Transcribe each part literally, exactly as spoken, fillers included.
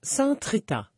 Sainte Rita.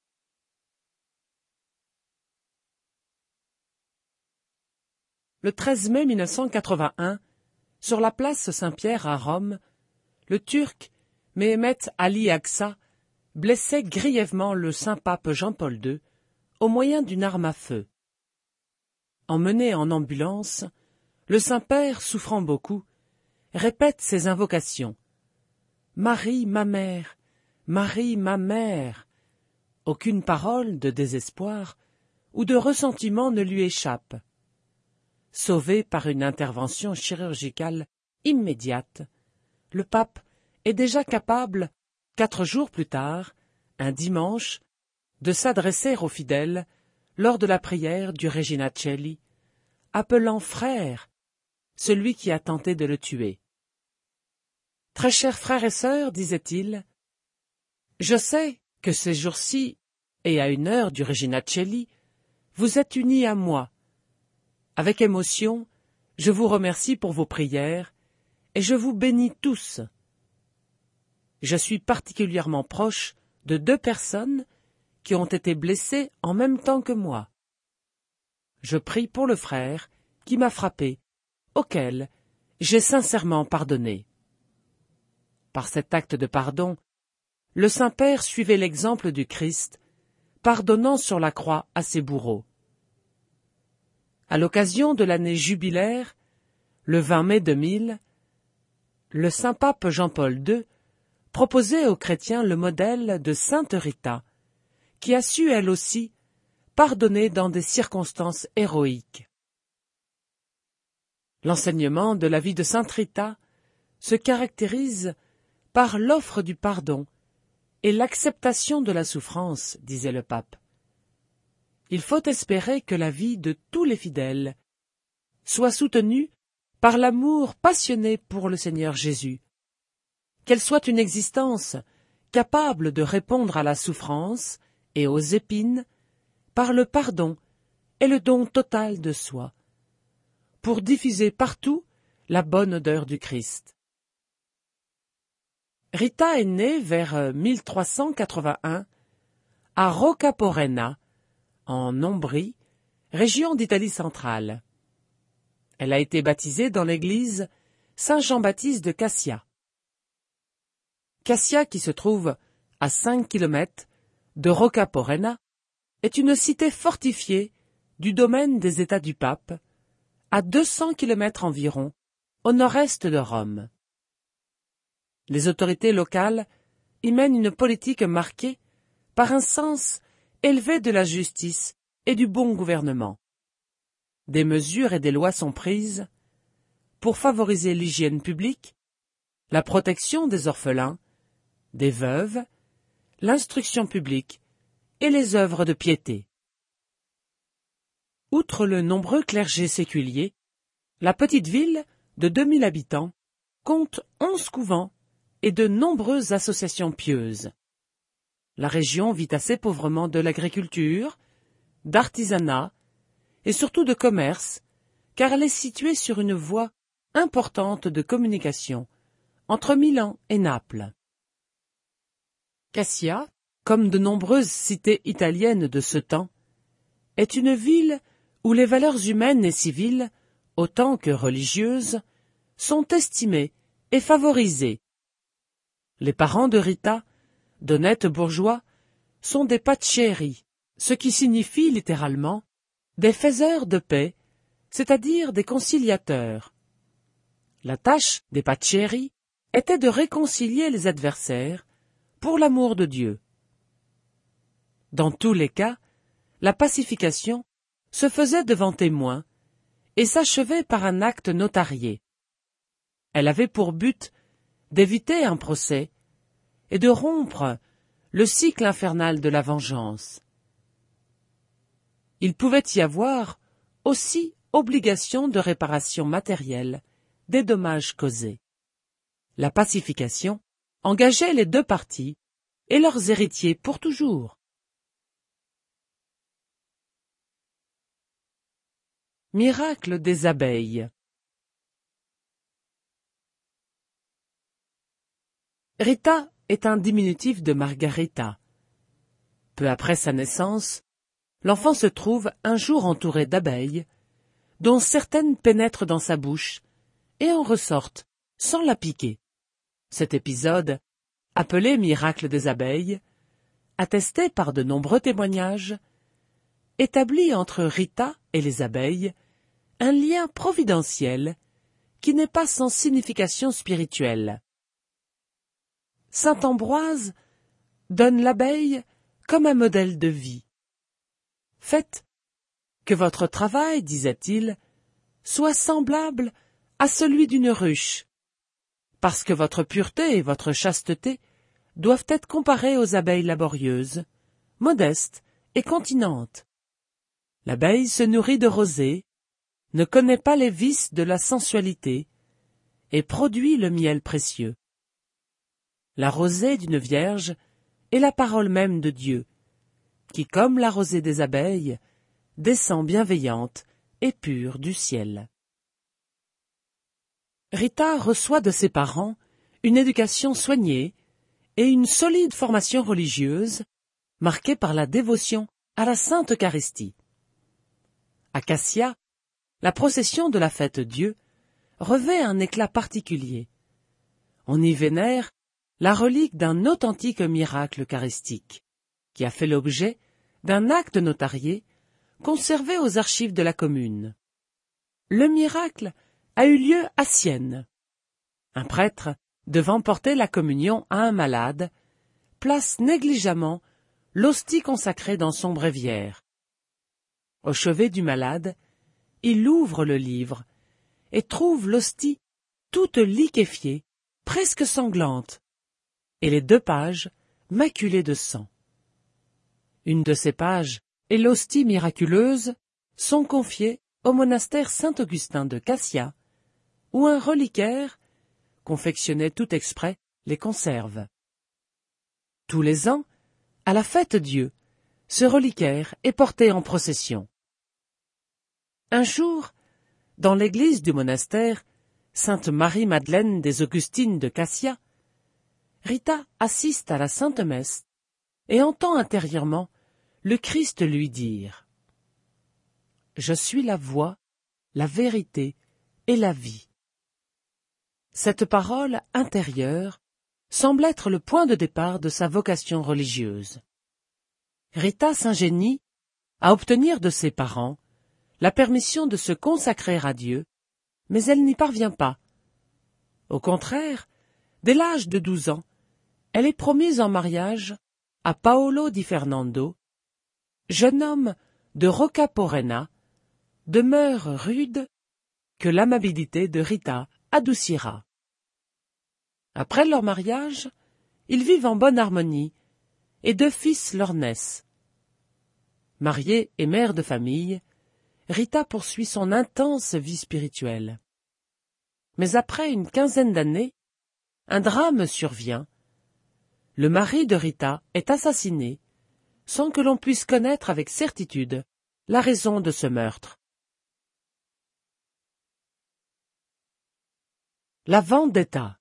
Le treize mai mille neuf cent quatre-vingt-un, sur la place Saint-Pierre à Rome, le Turc Mehmet Ali Agca blessait grièvement le Saint-Pape Jean-Paul deux au moyen d'une arme à feu. Emmené en ambulance, le Saint-Père, souffrant beaucoup, répète ses invocations. « Marie, ma mère, Marie, ma mère !» Aucune parole de désespoir ou de ressentiment ne lui échappe. Sauvé par une intervention chirurgicale immédiate, le pape est déjà capable, quatre jours plus tard, un dimanche, de s'adresser aux fidèles lors de la prière du Regina Coeli, appelant frère celui qui a tenté de le tuer. « Très chers frères et sœurs, disait-il, je sais que ces jours-ci, et à une heure du Regina Coeli, vous êtes unis à moi. Avec émotion, je vous remercie pour vos prières, et je vous bénis tous. Je suis particulièrement proche de deux personnes qui ont été blessées en même temps que moi. Je prie pour le frère qui m'a frappé, auquel j'ai sincèrement pardonné. » Par cet acte de pardon, le Saint-Père suivait l'exemple du Christ, pardonnant sur la croix à ses bourreaux. À l'occasion de l'année jubilaire, le vingt mai deux mille, le Saint-Pape Jean-Paul deux proposait aux chrétiens le modèle de Sainte Rita, qui a su, elle aussi, pardonner dans des circonstances héroïques. L'enseignement de la vie de Sainte Rita se caractérise par l'offre du pardon et l'acceptation de la souffrance, disait le pape. Il faut espérer que la vie de tous les fidèles soit soutenue par l'amour passionné pour le Seigneur Jésus, qu'elle soit une existence capable de répondre à la souffrance et aux épines par le pardon et le don total de soi, pour diffuser partout la bonne odeur du Christ. Rita est née vers mille trois cent quatre-vingt-un à Roccaporena, en Ombrie, région d'Italie centrale. Elle a été baptisée dans l'église Saint-Jean-Baptiste de Cassia. Cassia, qui se trouve à cinq kilomètres de Roccaporena, est une cité fortifiée du domaine des États du Pape, à deux cents kilomètres environ, au nord-est de Rome. Les autorités locales y mènent une politique marquée par un sens élevé de la justice et du bon gouvernement. Des mesures et des lois sont prises pour favoriser l'hygiène publique, la protection des orphelins, des veuves, l'instruction publique et les œuvres de piété. Outre le nombreux clergé séculier, la petite ville de deux mille habitants compte onze couvents et de nombreuses associations pieuses. La région vit assez pauvrement de l'agriculture, d'artisanat et surtout de commerce, car elle est située sur une voie importante de communication entre Milan et Naples. Cassia, comme de nombreuses cités italiennes de ce temps, est une ville où les valeurs humaines et civiles, autant que religieuses, sont estimées et favorisées. Les parents de Rita, d'honnêtes bourgeois, sont des paccieri, ce qui signifie littéralement des faiseurs de paix, c'est-à-dire des conciliateurs. La tâche des paccieri était de réconcilier les adversaires pour l'amour de Dieu. Dans tous les cas, la pacification se faisait devant témoins et s'achevait par un acte notarié. Elle avait pour but d'éviter un procès et de rompre le cycle infernal de la vengeance. Il pouvait y avoir aussi obligation de réparation matérielle des dommages causés. La pacification engageait les deux parties et leurs héritiers pour toujours. Miracle des abeilles. Rita est un diminutif de Margarita, Peu après sa naissance, l'enfant se trouve un jour entouré d'abeilles, dont certaines pénètrent dans sa bouche et en ressortent sans la piquer. Cet épisode, appelé miracle des abeilles, attesté par de nombreux témoignages, établit entre Rita et les abeilles un lien providentiel qui n'est pas sans signification spirituelle. Saint Ambroise donne l'abeille comme un modèle de vie. Faites que votre travail, disait-il, soit semblable à celui d'une ruche, parce que votre pureté et votre chasteté doivent être comparées aux abeilles laborieuses, modestes et continentes. L'abeille se nourrit de rosée, ne connaît pas les vices de la sensualité, et produit le miel précieux. La rosée d'une vierge est la parole même de Dieu, qui, comme la rosée des abeilles, descend bienveillante et pure du ciel. Rita reçoit de ses parents une éducation soignée et une solide formation religieuse, marquée par la dévotion à la Sainte Eucharistie. À Cassia, la procession de la Fête-Dieu revêt un éclat particulier. On y vénère la relique d'un authentique miracle eucharistique, qui a fait l'objet d'un acte notarié conservé aux archives de la commune. Le miracle a eu lieu à Sienne. Un prêtre, devant porter la communion à un malade, place négligemment l'hostie consacrée dans son bréviaire. Au chevet du malade, il ouvre le livre et trouve l'hostie toute liquéfiée, presque sanglante, et les deux pages maculées de sang. Une de ces pages et l'hostie miraculeuse sont confiées au monastère Saint-Augustin de Cassia, où un reliquaire, confectionné tout exprès, les conserve. Tous les ans, à la Fête-Dieu, ce reliquaire est porté en procession. Un jour, dans l'église du monastère Sainte Marie-Madeleine des Augustines de Cassia, Rita assiste à la Sainte Messe et entend intérieurement le Christ lui dire « Je suis la voie, la vérité et la vie ». Cette parole intérieure semble être le point de départ de sa vocation religieuse. Rita s'ingénie à obtenir de ses parents la permission de se consacrer à Dieu, mais elle n'y parvient pas. Au contraire, dès l'âge de douze ans, elle est promise en mariage à Paolo di Fernando, jeune homme de Roccaporena, de mœurs rudes, que l'amabilité de Rita adoucira. Après leur mariage, ils vivent en bonne harmonie, et deux fils leur naissent. Mariée et mère de famille, Rita poursuit son intense vie spirituelle. Mais après une quinzaine d'années, un drame survient. Le mari de Rita est assassiné, sans que l'on puisse connaître avec certitude la raison de ce meurtre. La vendetta.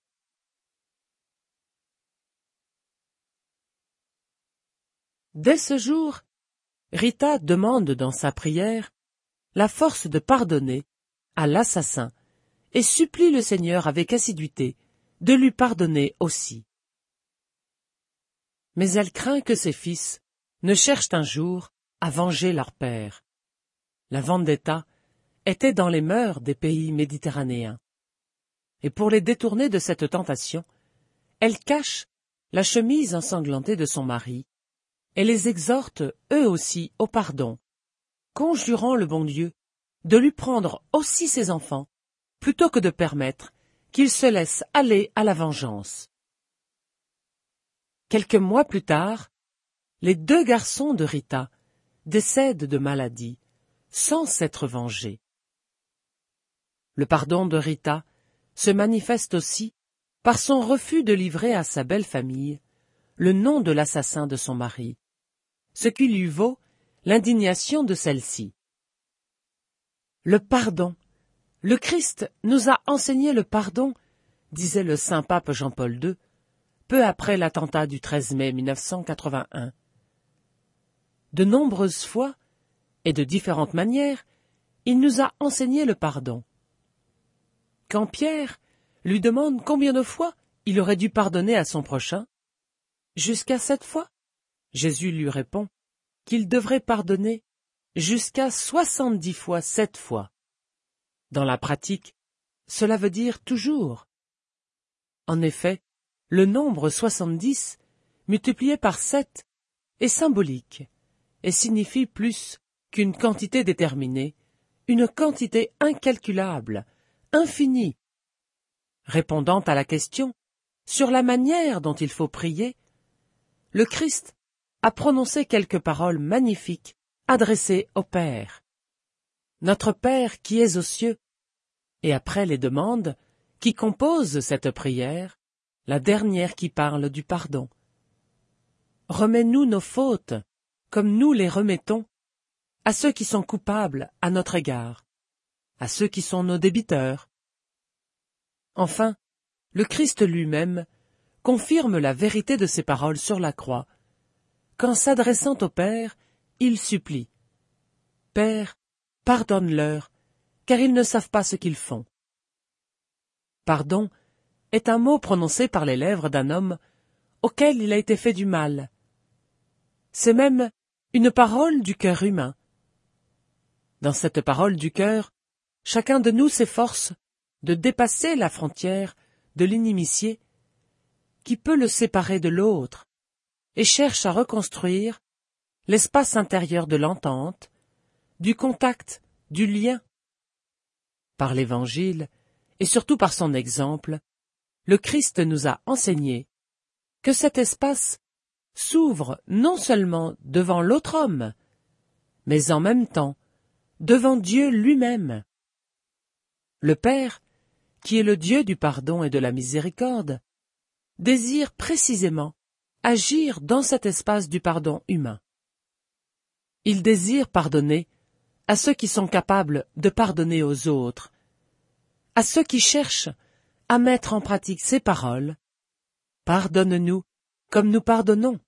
Dès ce jour, Rita demande dans sa prière la force de pardonner à l'assassin et supplie le Seigneur avec assiduité de lui pardonner aussi. Mais elle craint que ses fils ne cherchent un jour à venger leur père. La vendetta était dans les mœurs des pays méditerranéens. Et pour les détourner de cette tentation, elle cache la chemise ensanglantée de son mari et les exhorte eux aussi au pardon, conjurant le bon Dieu de lui prendre aussi ses enfants, plutôt que de permettre qu'il se laisse aller à la vengeance. Quelques mois plus tard, les deux garçons de Rita décèdent de maladie, sans s'être vengés. Le pardon de Rita se manifeste aussi par son refus de livrer à sa belle famille le nom de l'assassin de son mari, ce qui lui vaut l'indignation de celle-ci. Le pardon. Le Christ nous a enseigné le pardon, disait le saint pape Jean-Paul deux, peu après l'attentat du treize mai mille neuf cent quatre-vingt-un. de nombreuses fois, et de différentes manières, il nous a enseigné le pardon. Quand Pierre lui demande combien de fois il aurait dû pardonner à son prochain, jusqu'à sept fois, Jésus lui répond qu'il devrait pardonner jusqu'à soixante-dix fois sept fois. Dans la pratique, cela veut dire toujours. En effet, le nombre soixante-dix, multiplié par sept, est symbolique et signifie plus qu'une quantité déterminée, une quantité incalculable, infinie. Répondant à la question sur la manière dont il faut prier, le Christ a prononcé quelques paroles magnifiques adressées au Père. Notre Père qui es aux cieux, et après les demandes qui composent cette prière, la dernière qui parle du pardon. Remets-nous nos fautes, comme nous les remettons à ceux qui sont coupables à notre égard, à ceux qui sont nos débiteurs. Enfin, le Christ lui-même confirme la vérité de ces paroles sur la croix, quand s'adressant au Père, il supplie « Père, pardonne-leur, car ils ne savent pas ce qu'ils font. » Pardon est un mot prononcé par les lèvres d'un homme auquel il a été fait du mal. C'est même une parole du cœur humain. Dans cette parole du cœur, chacun de nous s'efforce de dépasser la frontière de l'inimitié qui peut le séparer de l'autre et cherche à reconstruire l'espace intérieur de l'entente, du contact, du lien. Par l'Évangile, et surtout par son exemple, le Christ nous a enseigné que cet espace s'ouvre non seulement devant l'autre homme, mais en même temps devant Dieu lui-même. Le Père, qui est le Dieu du pardon et de la miséricorde, désire précisément agir dans cet espace du pardon humain. Il désire pardonner à ceux qui sont capables de pardonner aux autres, à ceux qui cherchent à mettre en pratique ces paroles. Pardonne-nous comme nous pardonnons.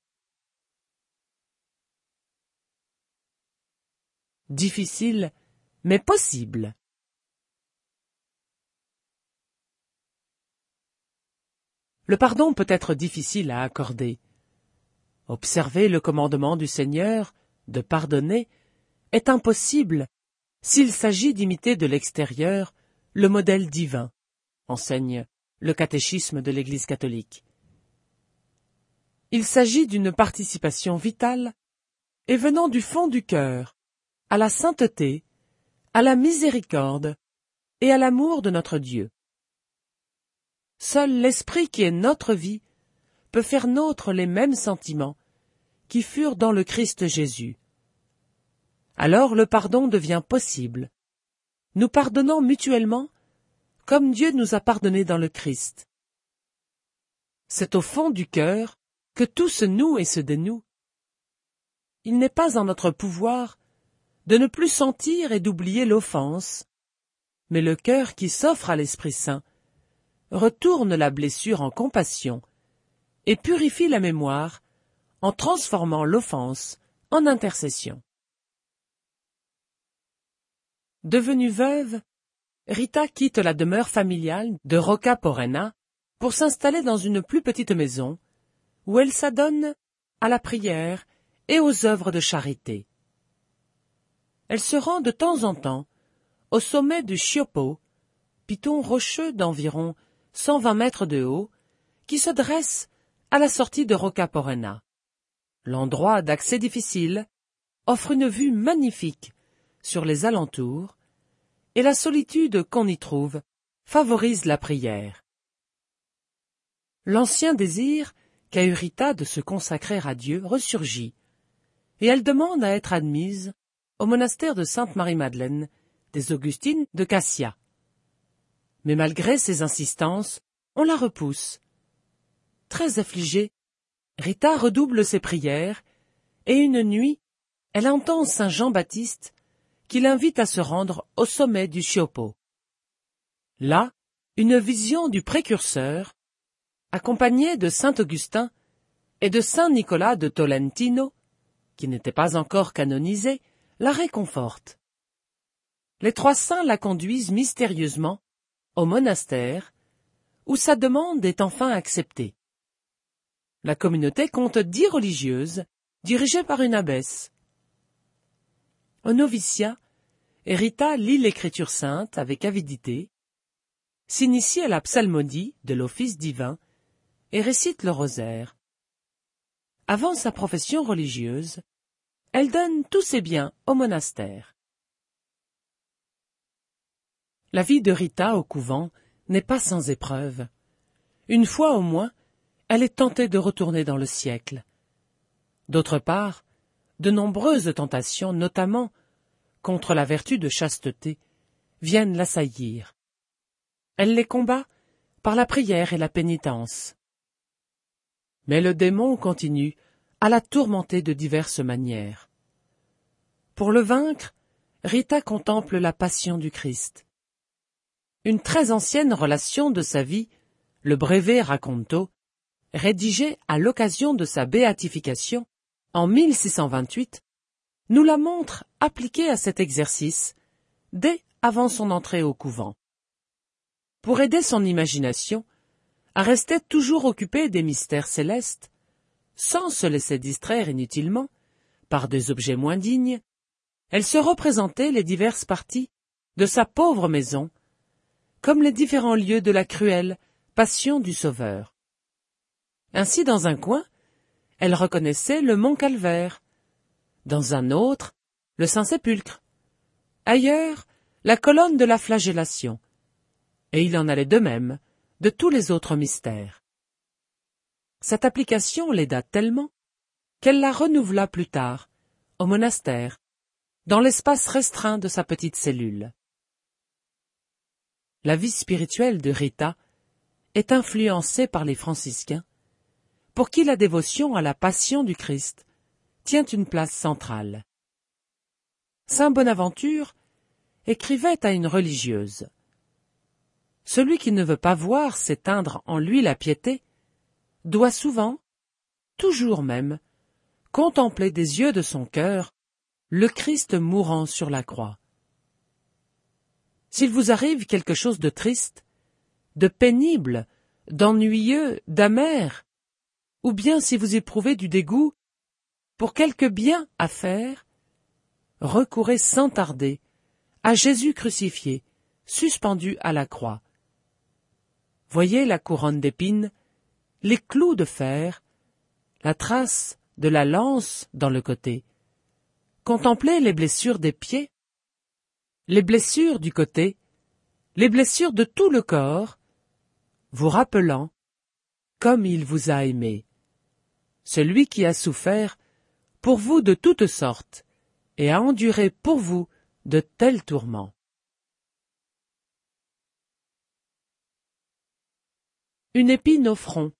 Difficile, mais possible. Le pardon peut être difficile à accorder. Observer le commandement du Seigneur de pardonner est impossible s'il s'agit d'imiter de l'extérieur le modèle divin, enseigne le catéchisme de l'Église catholique. Il s'agit d'une participation vitale et venant du fond du cœur, à la sainteté, à la miséricorde et à l'amour de notre Dieu. Seul l'Esprit qui est notre vie peut faire nôtre les mêmes sentiments qui furent dans le Christ Jésus. Alors le pardon devient possible. Nous pardonnons mutuellement comme Dieu nous a pardonné dans le Christ. C'est au fond du cœur que tout se noue et se dénoue. Il n'est pas en notre pouvoir de ne plus sentir et d'oublier l'offense, mais le cœur qui s'offre à l'Esprit Saint retourne la blessure en compassion et purifie la mémoire en transformant l'offense en intercession. Devenue veuve, Rita quitte la demeure familiale de Rocca Porena pour s'installer dans une plus petite maison où elle s'adonne à la prière et aux œuvres de charité. Elle se rend de temps en temps au sommet du Chiopo, piton rocheux d'environ cent vingt mètres de haut, qui se dresse à la sortie de Rocca Porena. L'endroit d'accès difficile offre une vue magnifique sur les alentours, et la solitude qu'on y trouve favorise la prière. L'ancien désir qu'a eu Rita de se consacrer à Dieu ressurgit, et elle demande à être admise au monastère de Sainte-Marie-Madeleine des Augustines de Cassia. Mais malgré ses insistances, on la repousse. Très affligée, Rita redouble ses prières, et une nuit, elle entend saint Jean-Baptiste qui l'invite à se rendre au sommet du Chiopo. Là, une vision du précurseur, accompagné de saint Augustin et de saint Nicolas de Tolentino, qui n'était pas encore canonisée, la réconforte. Les trois saints la conduisent mystérieusement au monastère, où sa demande est enfin acceptée. La communauté compte dix religieuses, dirigées par une abbesse. Au noviciat, Rita lit l'Écriture sainte avec avidité, s'initie à la psalmodie de l'office divin et récite le rosaire. Avant sa profession religieuse, elle donne tous ses biens au monastère. La vie de Rita au couvent n'est pas sans épreuve. Une fois au moins, elle est tentée de retourner dans le siècle. D'autre part, de nombreuses tentations, notamment contre la vertu de chasteté, viennent l'assaillir. Elle les combat par la prière et la pénitence. Mais le démon continue à la tourmenter de diverses manières. Pour le vaincre, Rita contemple la passion du Christ. Une très ancienne relation de sa vie, le Breve Racconto, rédigé à l'occasion de sa béatification en mille six cent vingt-huit, nous la montre appliquée à cet exercice dès avant son entrée au couvent. Pour aider son imagination à rester toujours occupée des mystères célestes, sans se laisser distraire inutilement par des objets moins dignes, elle se représentait les diverses parties de sa pauvre maison, comme les différents lieux de la cruelle passion du Sauveur. Ainsi, dans un coin, elle reconnaissait le mont Calvaire, dans un autre, le Saint-Sépulcre, ailleurs, la colonne de la flagellation, et il en allait de même de tous les autres mystères. Cette application l'aida tellement qu'elle la renouvela plus tard, au monastère, dans l'espace restreint de sa petite cellule. La vie spirituelle de Rita est influencée par les franciscains, pour qui la dévotion à la passion du Christ tient une place centrale. Saint Bonaventure écrivait à une religieuse « Celui qui ne veut pas voir s'éteindre en lui la piété doit souvent, toujours même, contempler des yeux de son cœur le Christ mourant sur la croix. S'il vous arrive quelque chose de triste, de pénible, d'ennuyeux, d'amer, ou bien si vous éprouvez du dégoût pour quelque bien à faire, recourez sans tarder à Jésus crucifié, suspendu à la croix. Voyez la couronne d'épines, les clous de fer, la trace de la lance dans le côté. Contemplez les blessures des pieds, les blessures du côté, les blessures de tout le corps, vous rappelant comme il vous a aimé, celui qui a souffert pour vous de toutes sortes et a enduré pour vous de tels tourments. Une épine au front.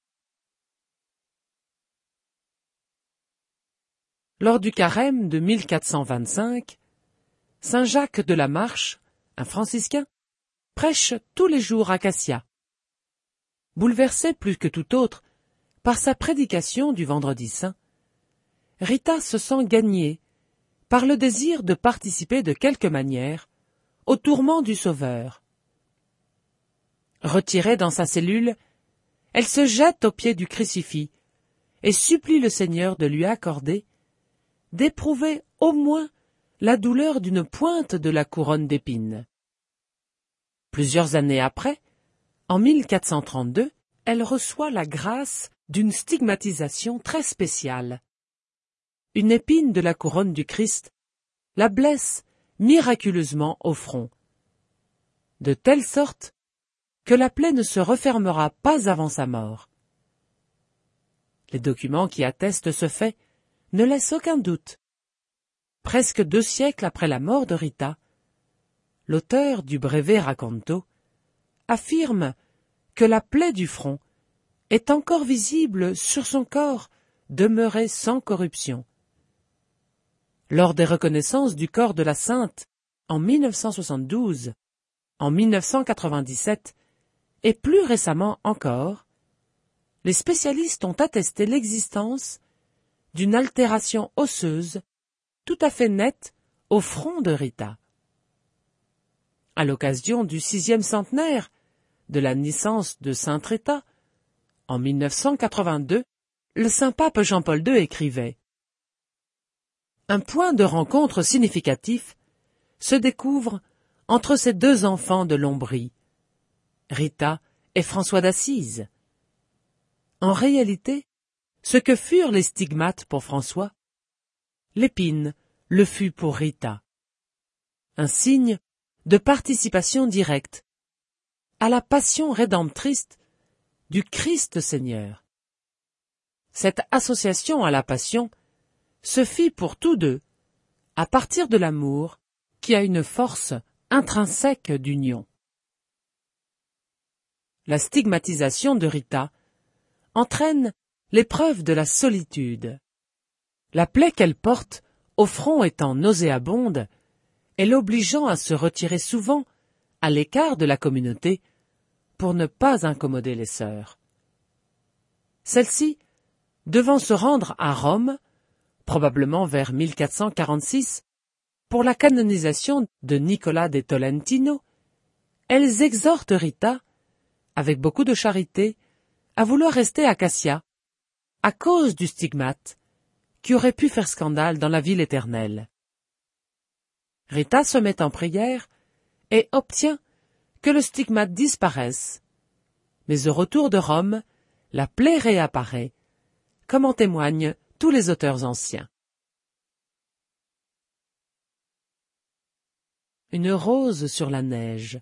Lors du carême de mille quatre cent vingt-cinq, saint Jacques de la Marche, un franciscain, prêche tous les jours à Cassia. Bouleversé plus que tout autre par sa prédication du Vendredi saint, Rita se sent gagnée par le désir de participer de quelque manière au tourment du Sauveur. Retirée dans sa cellule, elle se jette aux pieds du crucifix et supplie le Seigneur de lui accorder d'éprouver au moins la douleur d'une pointe de la couronne d'épines. Plusieurs années après, en mille quatre cent trente-deux, elle reçoit la grâce d'une stigmatisation très spéciale. Une épine de la couronne du Christ la blesse miraculeusement au front, de telle sorte que la plaie ne se refermera pas avant sa mort. Les documents qui attestent ce fait ne laissent aucun doute. Presque deux siècles après la mort de Rita, l'auteur du Breve Racconto affirme que la plaie du front est encore visible sur son corps demeuré sans corruption. Lors des reconnaissances du corps de la sainte en mille neuf cent soixante-douze, en mille neuf cent quatre-vingt-dix-sept et plus récemment encore, les spécialistes ont attesté l'existence d'une altération osseuse tout à fait nette au front de Rita. À l'occasion du sixième centenaire de la naissance de sainte Rita, en mille neuf cent quatre-vingt-deux, le saint pape Jean-Paul deux écrivait « Un point de rencontre significatif se découvre entre ces deux enfants de l'Ombrie, Rita et François d'Assise. En réalité, ce que furent les stigmates pour François, l'épine le fut pour Rita. Un signe de participation directe à la passion rédemptrice du Christ Seigneur. Cette association à la passion se fit pour tous deux à partir de l'amour qui a une force intrinsèque d'union. La stigmatisation de Rita entraîne l'épreuve de la solitude. La plaie qu'elle porte, au front étant nauséabonde, et l'obligeant à se retirer souvent à l'écart de la communauté pour ne pas incommoder les sœurs. Celle-ci, devant se rendre à Rome, probablement vers mille quatre cent quarante-six, pour la canonisation de Nicolas de Tolentino, elles exhortent Rita, avec beaucoup de charité, à vouloir rester à Cassia, à cause du stigmate, qui aurait pu faire scandale dans la ville éternelle. Rita se met en prière et obtient que le stigmate disparaisse, mais au retour de Rome, la plaie réapparaît, comme en témoignent tous les auteurs anciens. Une rose sur la neige.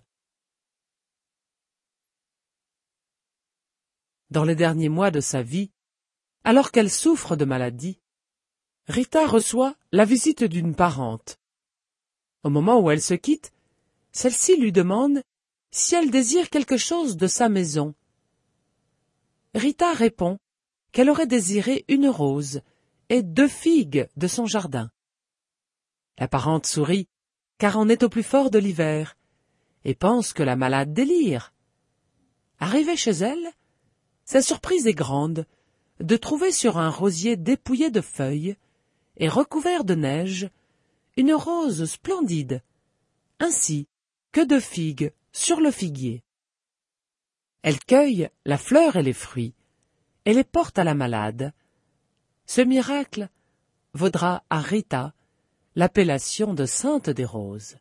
Dans les derniers mois de sa vie, alors qu'elle souffre de maladie, Rita reçoit la visite d'une parente. Au moment où elle se quitte, celle-ci lui demande si elle désire quelque chose de sa maison. Rita répond qu'elle aurait désiré une rose et deux figues de son jardin. La parente sourit, car on est au plus fort de l'hiver, et pense que la malade délire. Arrivée chez elle, sa surprise est grande de trouver sur un rosier dépouillé de feuilles et recouvert de neige une rose splendide, ainsi que de figues sur le figuier. Elle cueille la fleur et les fruits, et les porte à la malade. Ce miracle vaudra à Rita l'appellation de Sainte des Roses.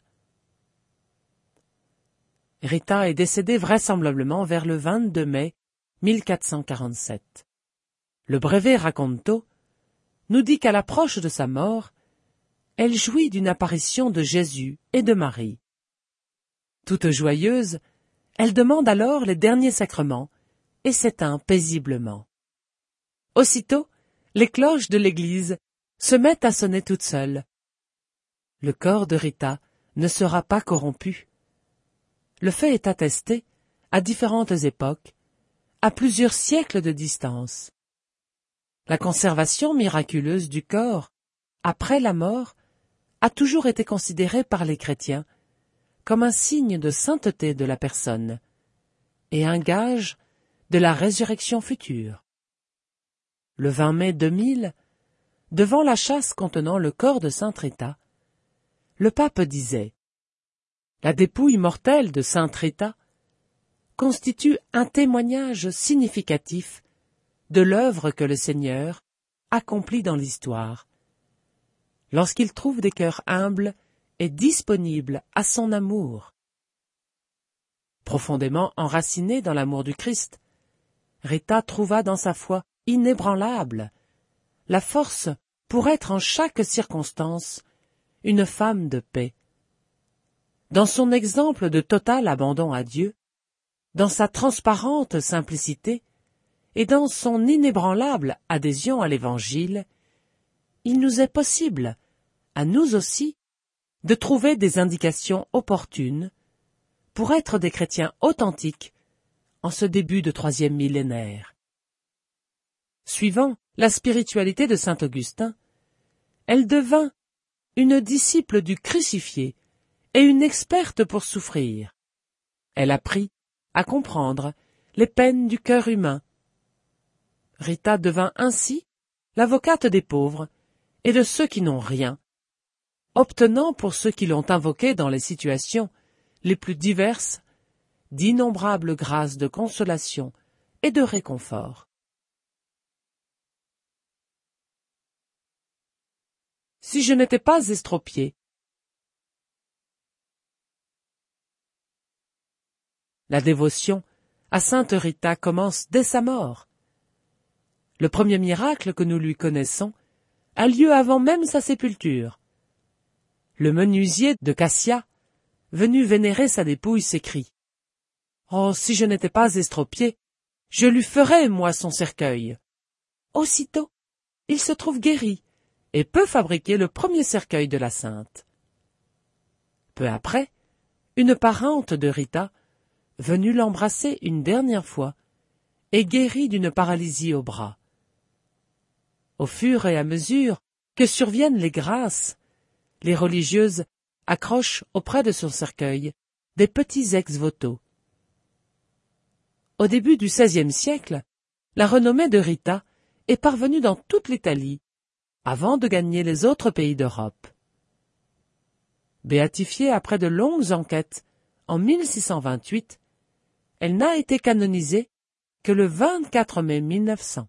Rita est décédée vraisemblablement vers le vingt-deux mai mille quatre cent quarante-sept. Le brevet Raconto nous dit qu'à l'approche de sa mort, elle jouit d'une apparition de Jésus et de Marie. Toute joyeuse, elle demande alors les derniers sacrements et s'éteint paisiblement. Aussitôt, les cloches de l'église se mettent à sonner toutes seules. Le corps de Rita ne sera pas corrompu. Le fait est attesté, à différentes époques, à plusieurs siècles de distance. La conservation miraculeuse du corps, après la mort, a toujours été considérée par les chrétiens comme un signe de sainteté de la personne et un gage de la résurrection future. Le vingt mai deux mille, devant la châsse contenant le corps de sainte Rita, le pape disait « La dépouille mortelle de sainte Rita constitue un témoignage significatif de l'œuvre que le Seigneur accomplit dans l'histoire, lorsqu'il trouve des cœurs humbles et disponibles à son amour. » Profondément enracinée dans l'amour du Christ, Rita trouva dans sa foi inébranlable la force pour être en chaque circonstance une femme de paix. Dans son exemple de total abandon à Dieu, dans sa transparente simplicité et dans son inébranlable adhésion à l'Évangile, il nous est possible, à nous aussi, de trouver des indications opportunes pour être des chrétiens authentiques en ce début de troisième millénaire. Suivant la spiritualité de saint Augustin, elle devint une disciple du crucifié et une experte pour souffrir. Elle apprit à comprendre les peines du cœur humain. Rita devint ainsi l'avocate des pauvres et de ceux qui n'ont rien, obtenant pour ceux qui l'ont invoquée dans les situations les plus diverses d'innombrables grâces de consolation et de réconfort. Si je n'étais pas estropié, la dévotion à sainte Rita commence dès sa mort. Le premier miracle que nous lui connaissons a lieu avant même sa sépulture. Le menuisier de Cassia, venu vénérer sa dépouille, s'écrie « Oh, si je n'étais pas estropié, je lui ferais, moi, son cercueil. » Aussitôt, il se trouve guéri et peut fabriquer le premier cercueil de la sainte. Peu après, une parente de Rita, venue l'embrasser une dernière fois, est guérie d'une paralysie au bras. Au fur et à mesure que surviennent les grâces, les religieuses accrochent auprès de son cercueil des petits ex-voto. Au début du seizième siècle, la renommée de Rita est parvenue dans toute l'Italie, avant de gagner les autres pays d'Europe. Béatifiée après de longues enquêtes en mille six cent vingt-huit, elle n'a été canonisée que le vingt-quatre mai mille neuf cents.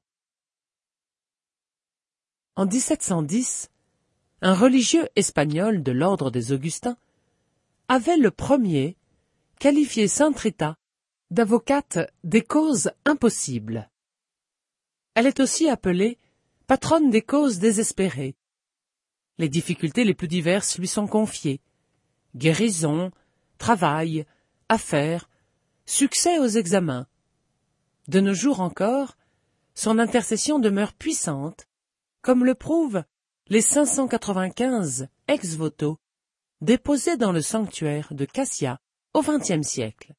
En dix-sept cent dix, un religieux espagnol de l'ordre des Augustins avait le premier qualifié sainte Rita d'avocate des causes impossibles. Elle est aussi appelée patronne des causes désespérées. Les difficultés les plus diverses lui sont confiées. Guérison, travail, affaires, succès aux examens. De nos jours encore, son intercession demeure puissante, comme le prouvent les cinq cent quatre-vingt-quinze ex-voto déposés dans le sanctuaire de Cassia au vingtième siècle.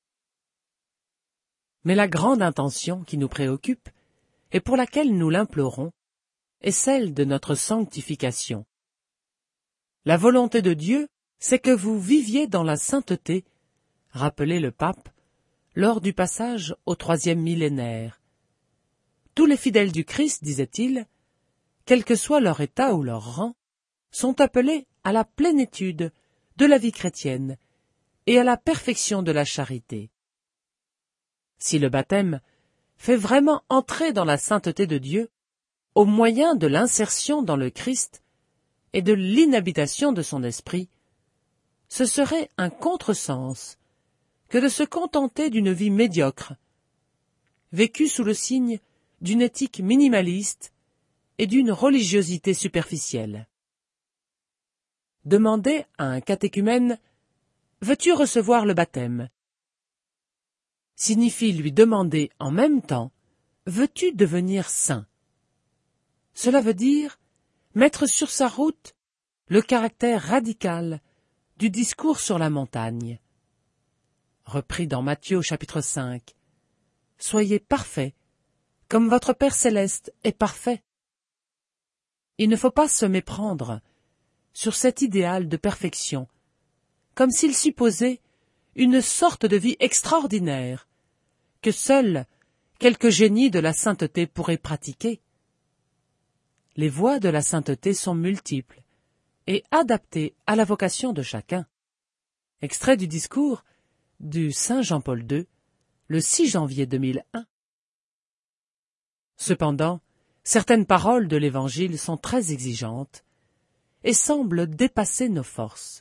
Mais la grande intention qui nous préoccupe, et pour laquelle nous l'implorons, est celle de notre sanctification. La volonté de Dieu, c'est que vous viviez dans la sainteté, rappelait le pape, lors du passage au troisième millénaire. Tous les fidèles du Christ, disait-il, quel que soit leur état ou leur rang, sont appelés à la plénitude de la vie chrétienne et à la perfection de la charité. Si le baptême fait vraiment entrer dans la sainteté de Dieu, au moyen de l'insertion dans le Christ et de l'inhabitation de son esprit, ce serait un contresens que de se contenter d'une vie médiocre, vécue sous le signe d'une éthique minimaliste et d'une religiosité superficielle. Demander à un catéchumène « Veux-tu recevoir le baptême ?» signifie lui demander en même temps « Veux-tu devenir saint ?» Cela veut dire mettre sur sa route le caractère radical du discours sur la montagne. Repris dans Matthieu chapitre cinq. Soyez parfaits, comme votre Père céleste est parfait. Il ne faut pas se méprendre sur cet idéal de perfection, comme s'il supposait une sorte de vie extraordinaire, que seuls quelques génies de la sainteté pourraient pratiquer. Les voies de la sainteté sont multiples et adaptées à la vocation de chacun. Extrait du discours du Saint Jean-Paul deux, le six janvier deux mille un. Cependant, certaines paroles de l'Évangile sont très exigeantes et semblent dépasser nos forces.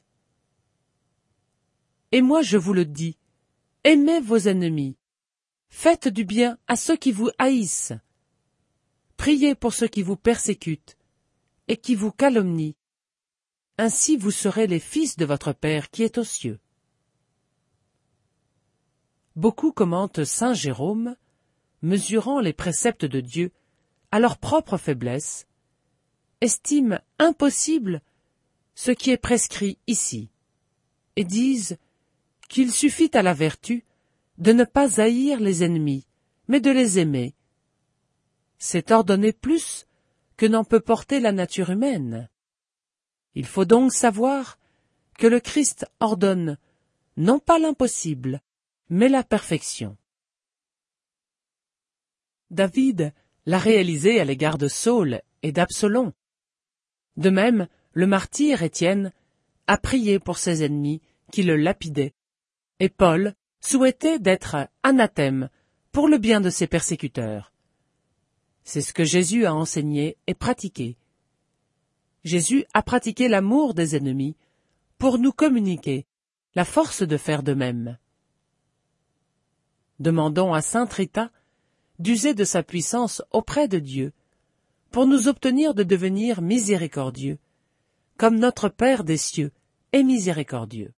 Et moi je vous le dis, aimez vos ennemis, faites du bien à ceux qui vous haïssent, priez pour ceux qui vous persécutent et qui vous calomnient, ainsi vous serez les fils de votre Père qui est aux cieux. Beaucoup commentent saint Jérôme, mesurant les préceptes de Dieu à leur propre faiblesse, estiment impossible ce qui est prescrit ici, et disent qu'il suffit à la vertu de ne pas haïr les ennemis, mais de les aimer. C'est ordonner plus que n'en peut porter la nature humaine. Il faut donc savoir que le Christ ordonne non pas l'impossible, mais la perfection. David l'a réalisé à l'égard de Saul et d'Absalom. De même, le martyr Étienne a prié pour ses ennemis qui le lapidaient, et Paul souhaitait d'être anathème pour le bien de ses persécuteurs. C'est ce que Jésus a enseigné et pratiqué. Jésus a pratiqué l'amour des ennemis pour nous communiquer la force de faire de même. Demandons à sainte Rita d'user de sa puissance auprès de Dieu pour nous obtenir de devenir miséricordieux, comme notre Père des cieux est miséricordieux.